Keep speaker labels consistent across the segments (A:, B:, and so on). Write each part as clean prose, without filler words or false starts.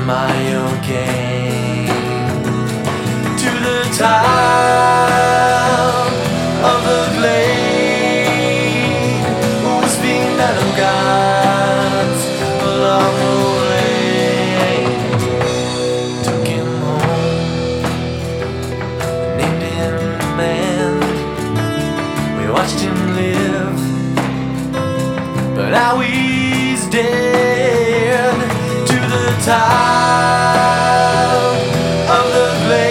A: am I okay? To the town of the glade, whispering meadow gods along the way. Took him home, named him man. We watched him live, but now he's dead. To the town of the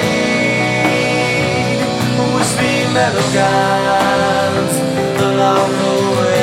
A: glade, wispy meadow gods along the way.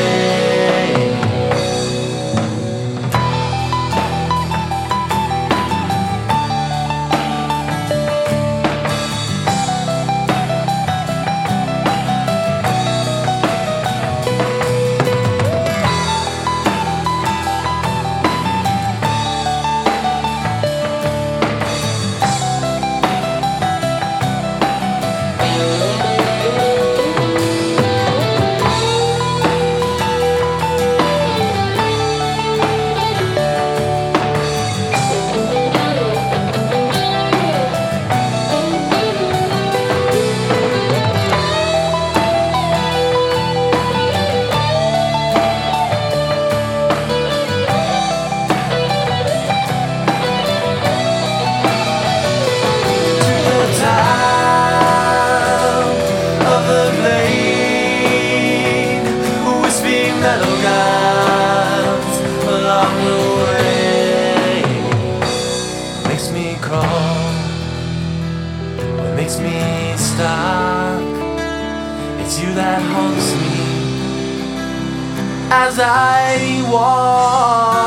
A: Meadow gods along the way. Makes me crawl, what makes me stop? It's you that haunts me as I walk.